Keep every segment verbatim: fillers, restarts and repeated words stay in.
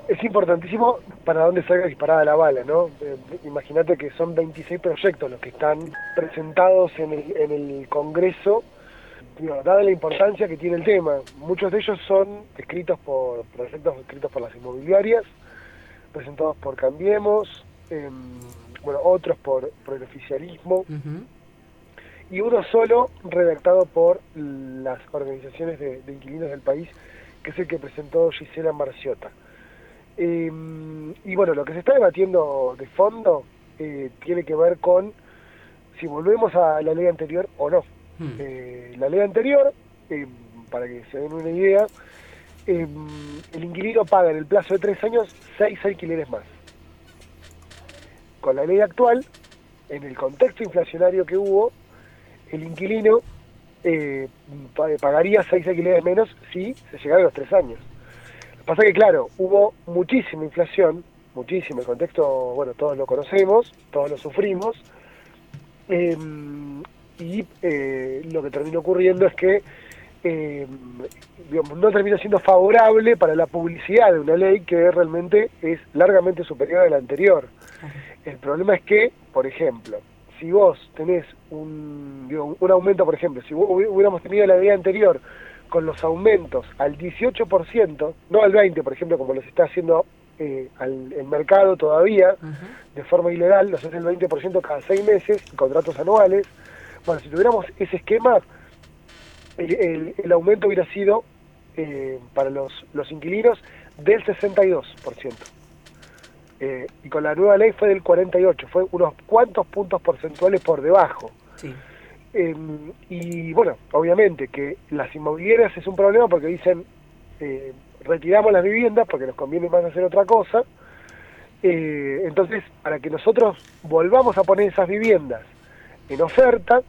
es importantísimo para dónde salga disparada la bala, ¿no? Eh, Imagínate que son veintiséis proyectos los que están presentados en el, en el Congreso, digo, dada la importancia que tiene el tema. Muchos de ellos son escritos por proyectos escritos por las inmobiliarias, presentados por Cambiemos, eh, bueno, otros por, por el oficialismo, uh-huh. y uno solo redactado por las organizaciones de, de inquilinos del país, que es el que presentó Gisela Marciota. Eh, y bueno, lo que se está debatiendo de fondo eh, tiene que ver con si volvemos a la ley anterior o no. Hmm. Eh, la ley anterior, eh, para que se den una idea, eh, el inquilino paga en el plazo de tres años seis alquileres más. Con la ley actual, en el contexto inflacionario que hubo, el inquilino eh, pagaría seis alquileres menos si se llegara a los tres años. Pasa que, claro, hubo muchísima inflación, muchísimo, el contexto, bueno, todos lo conocemos, todos lo sufrimos, eh, y eh, lo que terminó ocurriendo es que eh, digamos, no terminó siendo favorable para la publicidad de una ley que realmente es largamente superior a la anterior. El problema es que, por ejemplo, si vos tenés un, digo, un aumento, por ejemplo, si hubiéramos tenido la ley anterior con los aumentos al dieciocho por ciento, no al veinte por ciento, por ejemplo, como los está haciendo eh, al, el mercado todavía, uh-huh. de forma ilegal, los hace el veinte por ciento cada seis meses, contratos anuales. Bueno, si tuviéramos ese esquema, el, el, el aumento hubiera sido eh, para los, los inquilinos del sesenta y dos por ciento. Eh, y con la nueva ley fue del cuarenta y ocho por ciento, fue unos cuantos puntos porcentuales por debajo. Sí. Eh, y bueno, obviamente que las inmobiliarias es un problema porque dicen eh, retiramos las viviendas porque nos conviene más hacer otra cosa, eh, entonces para que nosotros volvamos a poner esas viviendas en oferta,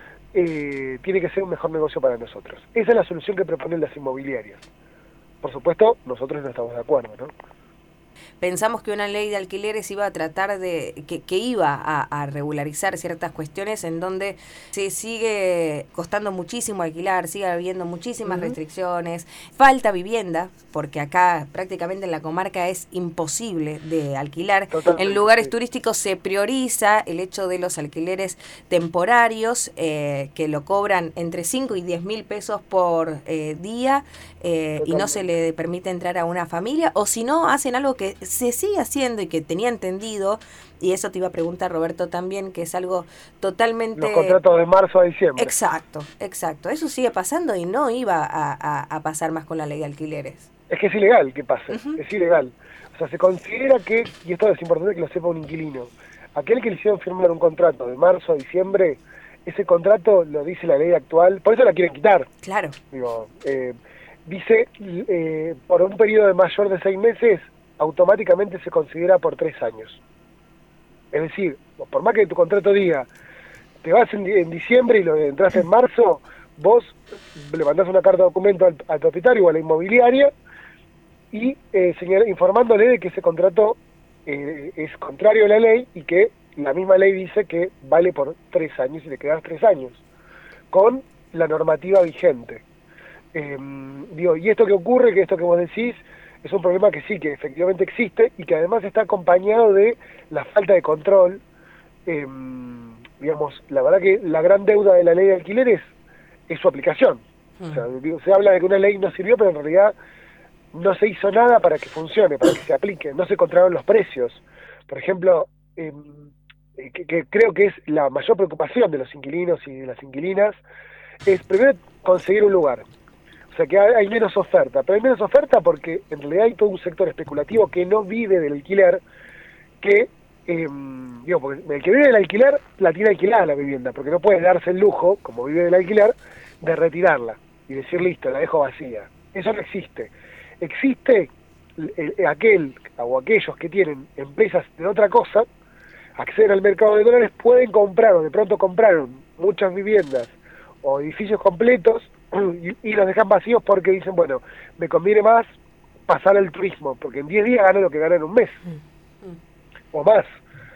eh, tiene que ser un mejor negocio para nosotros. Esa es la solución que proponen las inmobiliarias. Por supuesto, nosotros no estamos de acuerdo, ¿no? Pensamos que una ley de alquileres iba a tratar de, que, que iba a, a regularizar ciertas cuestiones en donde se sigue costando muchísimo alquilar, sigue habiendo muchísimas uh-huh. restricciones, falta vivienda, porque acá prácticamente en la comarca es imposible de alquilar. Totalmente. En lugares sí. turísticos se prioriza el hecho de los alquileres temporarios, eh, que lo cobran entre cinco y diez mil pesos por eh, día, eh, y no se le permite entrar a una familia, o si no, hacen algo que se sigue haciendo y que tenía entendido, y eso te iba a preguntar, Roberto, también, que es algo totalmente... Los contratos de marzo a diciembre. Exacto, exacto. Eso sigue pasando y no iba a, a, a pasar más con la ley de alquileres. Es que es ilegal que pase, uh-huh. es ilegal. O sea, se considera que, y esto es importante que lo sepa un inquilino, aquel que le hicieron firmar un contrato de marzo a diciembre, ese contrato lo dice la ley actual, por eso la quieren quitar. Claro. Digo, eh, dice, eh, por un periodo de mayor de seis meses, automáticamente se considera por tres años. Es decir, por más que tu contrato diga, te vas en, en diciembre y lo entras en marzo, vos le mandás una carta de documento al, al propietario o a la inmobiliaria y eh, señal, informándole de que ese contrato eh, es contrario a la ley y que la misma ley dice que vale por tres años y le quedas tres años, con la normativa vigente. Eh, digo, y esto que ocurre, que esto que vos decís, es un problema que sí, que efectivamente existe y que además está acompañado de la falta de control. Eh, digamos, la verdad que la gran deuda de la ley de alquileres es su aplicación. Mm. O sea, digo, se habla de que una ley no sirvió, pero en realidad no se hizo nada para que funcione, para que se aplique, no se controlaron los precios. Por ejemplo, eh, que, que creo que es la mayor preocupación de los inquilinos y de las inquilinas, es primero conseguir un lugar. O sea que hay menos oferta, pero hay menos oferta porque en realidad hay todo un sector especulativo que no vive del alquiler, que, eh, digo, porque el que vive del alquiler la tiene alquilada la vivienda, porque no puede darse el lujo, como vive del alquiler, de retirarla y decir listo, la dejo vacía. Eso no existe. Existe el, el, aquel o aquellos que tienen empresas de otra cosa, acceden al mercado de dólares, pueden comprar o de pronto compraron muchas viviendas o edificios completos, Y, y los dejan vacíos porque dicen, bueno, me conviene más pasar al turismo, porque en diez días gano lo que gana en un mes, mm. Mm. o más,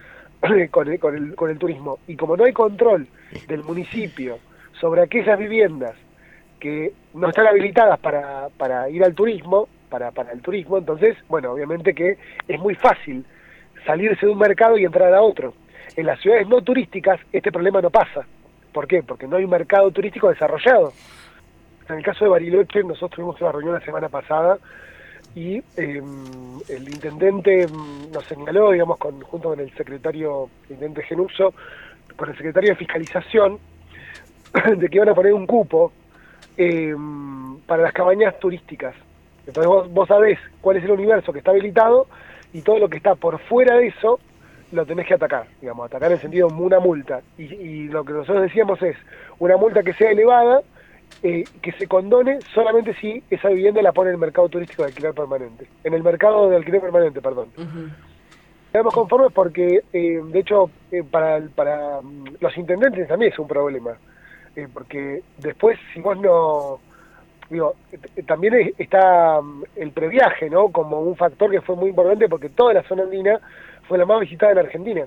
con el, con, el, con el turismo. Y como no hay control del municipio sobre aquellas viviendas que no están habilitadas para, para ir al turismo, para, para el turismo. Entonces, bueno, obviamente que es muy fácil salirse de un mercado y entrar a otro. En las ciudades no turísticas este problema no pasa. ¿Por qué? Porque no hay un mercado turístico desarrollado. En el caso de Bariloche, nosotros tuvimos una reunión la semana pasada y eh, el intendente nos señaló, digamos, con, junto con el secretario, el intendente Genuso, con el secretario de Fiscalización, de que iban a poner un cupo eh, para las cabañas turísticas. Entonces vos, vos sabés cuál es el universo que está habilitado y todo lo que está por fuera de eso lo tenés que atacar, digamos, atacar en el sentido de una multa. Y, y lo que nosotros decíamos es una multa que sea elevada, eh, que se condone solamente si esa vivienda la pone en el mercado turístico de alquiler permanente. En el mercado de alquiler permanente, perdón. Uh-huh. Estamos conformes porque, eh, de hecho, eh, para, para los intendentes también es un problema. Eh, porque después, si vos no... Digo, eh, también está el previaje, ¿no? Como un factor que fue muy importante porque toda la zona andina fue la más visitada en Argentina.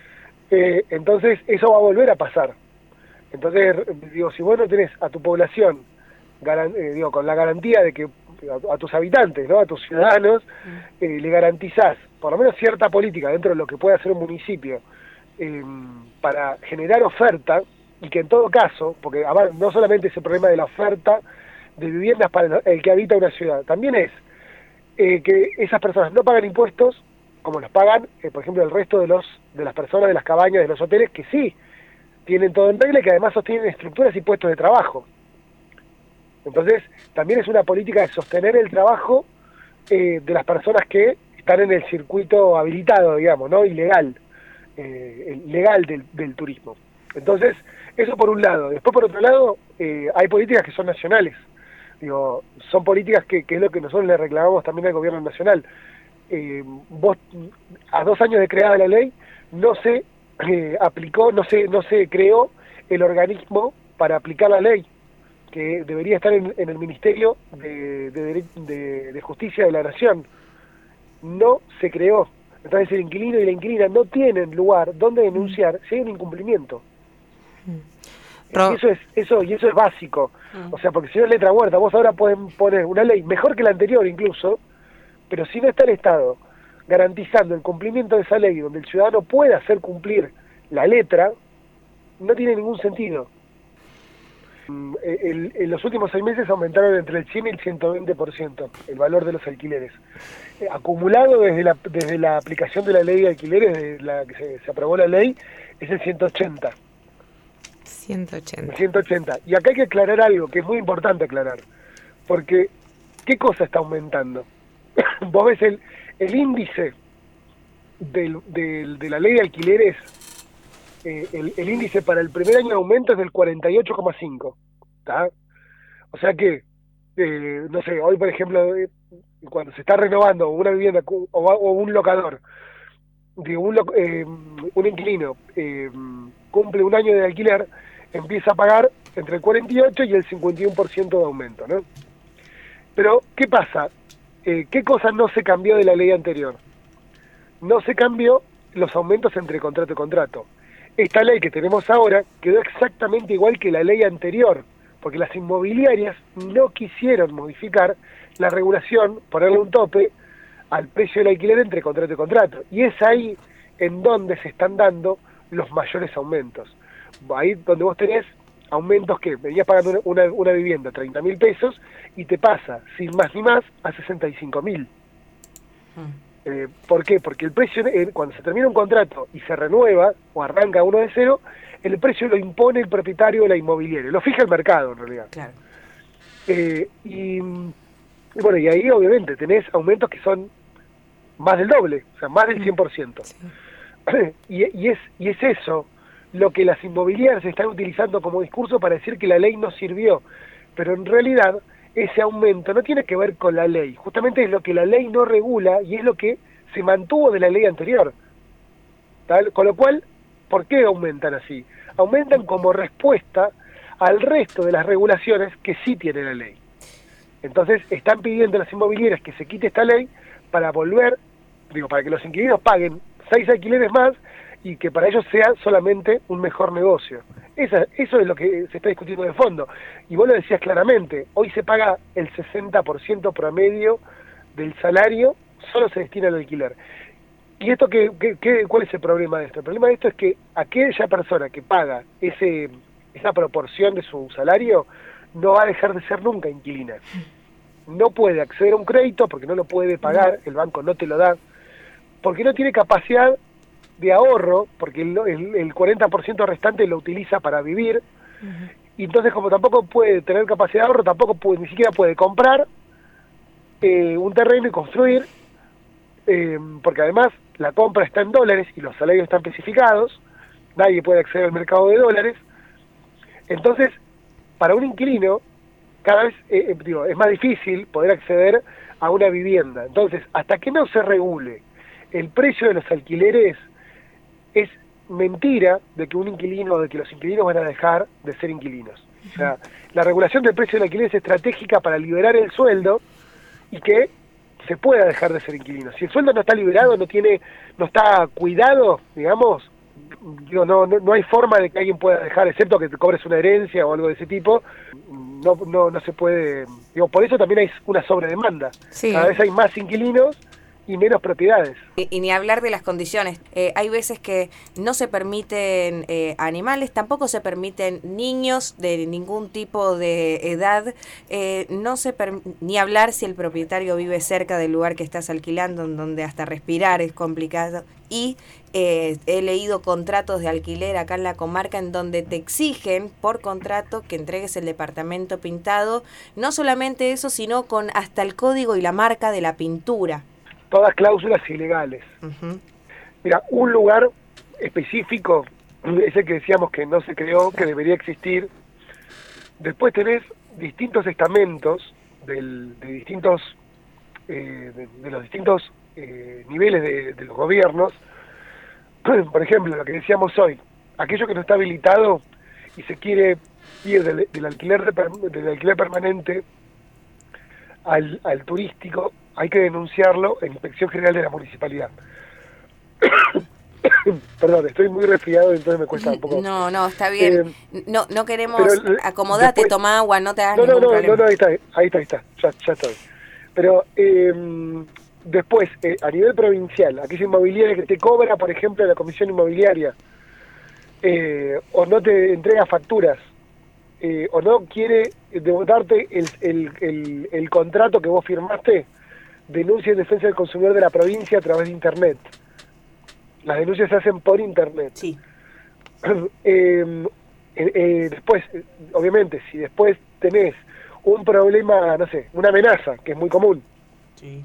Eh, entonces, eso va a volver a pasar. Entonces, digo, si vos no tenés a tu población, garan, eh, digo, con la garantía de que a, a tus habitantes, ¿no? A tus ciudadanos, eh, le garantizás por lo menos cierta política dentro de lo que puede hacer un municipio eh, para generar oferta, y que en todo caso, porque a ver, no solamente es el problema de la oferta de viviendas para el que habita una ciudad, también es eh, que esas personas no pagan impuestos como los pagan, eh, por ejemplo, el resto de los de las personas de las cabañas, de los hoteles, que sí tienen todo en regla y que además sostienen estructuras y puestos de trabajo. Entonces, también es una política de sostener el trabajo eh, de las personas que están en el circuito habilitado, digamos, ¿no? Ilegal, eh, legal del, del turismo. Entonces, eso por un lado. Después, por otro lado, eh, hay políticas que son nacionales. Digo, son políticas que, que es lo que nosotros le reclamamos también al gobierno nacional. Eh, vos, a dos años de creada la ley, no se eh, aplicó, no se, no se creó el organismo para aplicar la ley, que debería estar en, en el Ministerio de, de, de, de Justicia de la Nación. No se creó. Entonces el inquilino y la inquilina no tienen lugar donde denunciar si hay un incumplimiento. Ro- y eso es eso y eso es básico. Uh-huh. O sea, porque si no es letra muerta, vos ahora pueden poner una ley mejor que la anterior incluso, pero si no está el Estado garantizando el cumplimiento de esa ley, donde el ciudadano pueda hacer cumplir la letra, no tiene ningún sentido. El, en los últimos seis meses aumentaron entre el cien y el ciento veinte por ciento el valor de los alquileres. Eh, acumulado desde la, desde la aplicación de la ley de alquileres, de la que se, se aprobó la ley, es el ciento ochenta. ciento ochenta. El ciento ochenta. Y acá hay que aclarar algo que es muy importante aclarar. Porque, ¿qué cosa está aumentando? Vos ves el, el índice del, del, de la ley de alquileres, eh, el, el índice para el primer año de aumento es del cuarenta y ocho coma cinco. ¿Tá? O sea que, eh, no sé, hoy por ejemplo, eh, cuando se está renovando una vivienda o, o un locador, digo, un, lo, eh, un inquilino eh, cumple un año de alquiler, empieza a pagar entre el cuarenta y ocho y el cincuenta y uno por ciento de aumento, ¿no? Pero, ¿qué pasa? Eh, ¿Qué cosa no se cambió de la ley anterior? No se cambió los aumentos entre contrato y contrato. Esta ley que tenemos ahora quedó exactamente igual que la ley anterior, porque las inmobiliarias no quisieron modificar la regulación, ponerle un tope al precio del alquiler entre contrato y contrato. Y es ahí en donde se están dando los mayores aumentos. Ahí donde vos tenés aumentos que venías pagando una, una vivienda treinta mil pesos y te pasa, sin más ni más, a sesenta y cinco mil. Mm. Eh, ¿Por qué? Porque el precio, eh, cuando se termina un contrato y se renueva o arranca uno de cero, el precio lo impone el propietario de la inmobiliaria, lo fija el mercado en realidad. Claro. Eh, y, y bueno, y ahí obviamente tenés aumentos que son más del doble, o sea, más del cien por ciento. Sí. y, y, es, y es eso lo que las inmobiliarias están utilizando como discurso para decir que la ley no sirvió, pero en realidad ese aumento no tiene que ver con la ley, justamente es lo que la ley no regula y es lo que se mantuvo de la ley anterior. ¿Tal? Con lo cual, ¿por qué aumentan así? Aumentan como respuesta al resto de las regulaciones que sí tiene la ley. Entonces están pidiendo a las inmobiliarias que se quite esta ley para volver, digo, para que los inquilinos paguen seis alquileres más y que para ellos sea solamente un mejor negocio. Esa, eso es lo que se está discutiendo de fondo. Y vos lo decías claramente, hoy se paga el sesenta por ciento promedio del salario solo se destina al alquiler. ¿Y esto qué, qué, qué, cuál es el problema de esto? El problema de esto es que aquella persona que paga ese esa proporción de su salario no va a dejar de ser nunca inquilina. No puede acceder a un crédito porque no lo puede pagar, el banco no te lo da, porque no tiene capacidad de ahorro, porque el, el, el cuarenta por ciento restante lo utiliza para vivir, uh-huh. Y entonces como tampoco puede tener capacidad de ahorro, tampoco puede, ni siquiera puede comprar eh, un terreno y construir, eh, porque además la compra está en dólares y los salarios están especificados, nadie puede acceder al mercado de dólares. Entonces, para un inquilino, cada vez eh, digo, es más difícil poder acceder a una vivienda. Entonces, hasta que no se regule el precio de los alquileres, es mentira de que un inquilino, de que los inquilinos van a dejar de ser inquilinos. O sea, la regulación del precio del alquiler es estratégica para liberar el sueldo y que se pueda dejar de ser inquilino. Si el sueldo no está liberado, no tiene, no está cuidado, digamos, digo, no, no, no hay forma de que alguien pueda dejar, excepto que te cobres una herencia o algo de ese tipo, no, no, no se puede, digo, por eso también hay una sobredemanda. Sí. Cada vez hay más inquilinos y menos propiedades. Y, y ni hablar de las condiciones. Eh, hay veces que no se permiten eh, animales, tampoco se permiten niños de ningún tipo de edad, eh, no se per- ni hablar si el propietario vive cerca del lugar que estás alquilando, en donde hasta respirar es complicado. Y eh, he leído contratos de alquiler acá en la comarca en donde te exigen por contrato que entregues el departamento pintado, no solamente eso, sino con hasta el código y la marca de la pintura. Todas cláusulas ilegales. Uh-huh. Mira, un lugar específico, ese que decíamos que no se creó, que debería existir. Después tenés distintos estamentos del, de distintos eh, de, de los distintos eh, niveles de, de los gobiernos. Por ejemplo, lo que decíamos hoy, aquello que no está habilitado y se quiere ir del, del alquiler de, del alquiler permanente al, al turístico, hay que denunciarlo en Inspección General de la Municipalidad. Perdón, estoy muy resfriado y entonces me cuesta un poco. No, no, está bien. Eh, no no queremos, pero, acomodate, después, toma agua, no te hagas no, ningún no, no, problema. No, no, ahí está, ahí está, ahí está, ya, ya estoy. Pero eh, después, eh, a nivel provincial, aquella inmobiliaria que te cobra, por ejemplo, la comisión inmobiliaria, eh, o no te entrega facturas, eh, o no quiere darte el, el, el, el contrato que vos firmaste, denuncia en defensa del consumidor de la provincia a través de internet. Las denuncias se hacen por internet. Sí. eh, eh, eh, después, obviamente, si después tenés un problema, no sé, una amenaza, que es muy común. Sí.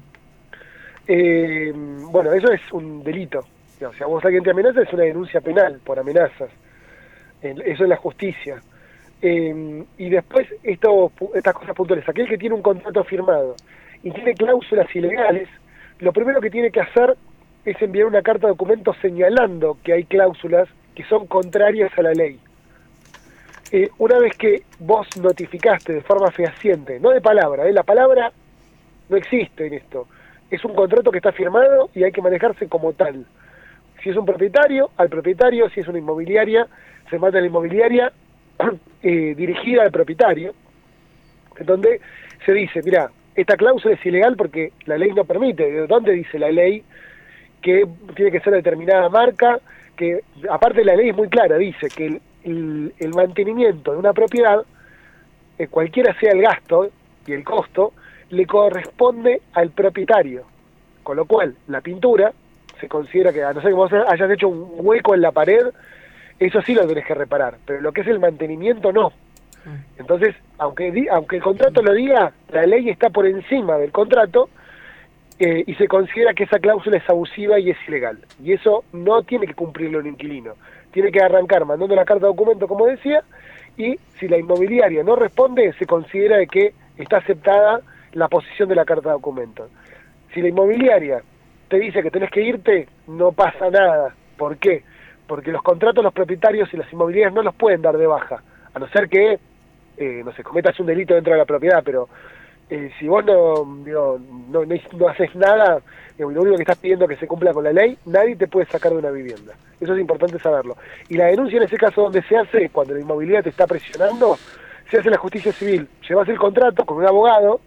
Eh, bueno, eso es un delito. O sea, vos alguien te amenaza, es una denuncia penal por amenazas. Eh, eso es la justicia. Eh, y después, esto, estas cosas puntuales. Aquel que tiene un contrato firmado y tiene cláusulas ilegales, lo primero que tiene que hacer es enviar una carta de documento señalando que hay cláusulas que son contrarias a la ley. Eh, una vez que vos notificaste de forma fehaciente, no de palabra, ¿eh? La palabra no existe en esto, es un contrato que está firmado y hay que manejarse como tal. Si es un propietario, al propietario; si es una inmobiliaria, se manda a la inmobiliaria eh, dirigida al propietario, en donde se dice, mira, esta cláusula es ilegal porque la ley no permite. ¿De dónde dice la ley que tiene que ser determinada marca? Que aparte la ley es muy clara, dice que el, el, el mantenimiento de una propiedad, eh, cualquiera sea el gasto y el costo, le corresponde al propietario. Con lo cual, la pintura se considera que, a no ser que vos hayas hecho un hueco en la pared, eso sí lo tenés que reparar, pero lo que es el mantenimiento no. Entonces, aunque aunque el contrato lo diga, la ley está por encima del contrato eh, y se considera que esa cláusula es abusiva y es ilegal. Y eso no tiene que cumplirlo un inquilino. Tiene que arrancar mandando la carta de documento, como decía, y si la inmobiliaria no responde, se considera de que está aceptada la posición de la carta de documento. Si la inmobiliaria te dice que tenés que irte, no pasa nada. ¿Por qué? Porque los contratos, los propietarios y las inmobiliarias no los pueden dar de baja, a no ser que Eh, no sé, cometas un delito dentro de la propiedad, pero eh, si vos no, digo, no, no, no haces nada, digo, lo único que estás pidiendo es que se cumpla con la ley, nadie te puede sacar de una vivienda. Eso es importante saberlo. Y la denuncia en ese caso, ¿dónde se hace? Cuando la inmobiliaria te está presionando, se hace la justicia civil. Llevas el contrato con un abogado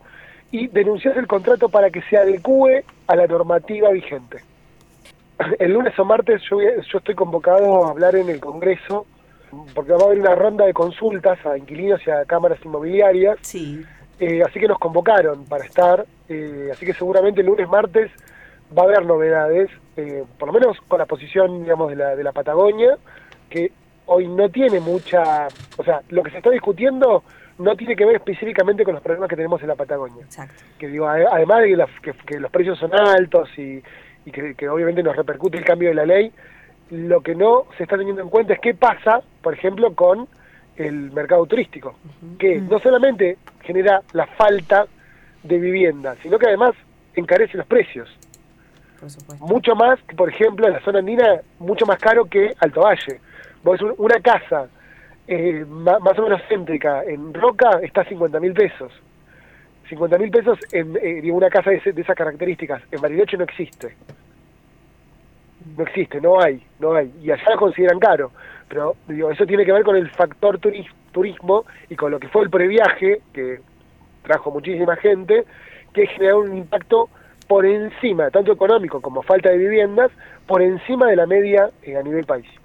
y denunciás el contrato para que se adecúe a la normativa vigente. El lunes o martes yo, voy a, yo estoy convocado a hablar en el Congreso, porque va a haber una ronda de consultas a inquilinos y a cámaras inmobiliarias. Sí. Eh, así que nos convocaron para estar, eh, así que seguramente el lunes, martes va a haber novedades, eh, por lo menos con la posición, digamos, de la, de la Patagonia, que hoy no tiene mucha, o sea, lo que se está discutiendo no tiene que ver específicamente con los problemas que tenemos en la Patagonia. Exacto. Que digo, además de que, la, que, que los precios son altos y, y que, que obviamente nos repercute el cambio de la ley, lo que no se está teniendo en cuenta es qué pasa, por ejemplo, con el mercado turístico, uh-huh. que no solamente genera la falta de vivienda, sino que además encarece los precios. Por supuesto. Mucho más que, por ejemplo, en la zona andina, mucho más caro que Alto Valle. Vos ves una casa eh, más, más o menos céntrica en Roca, está a cincuenta mil pesos. cincuenta mil pesos en eh, una casa de, ese, de esas características. En Bariloche no existe. No existe, no hay, no hay. Y allá lo consideran caro. Pero digo, eso tiene que ver con el factor turis, turismo y con lo que fue el previaje, que trajo muchísima gente, que generó un impacto por encima, tanto económico como falta de viviendas, por encima de la media eh, a nivel país.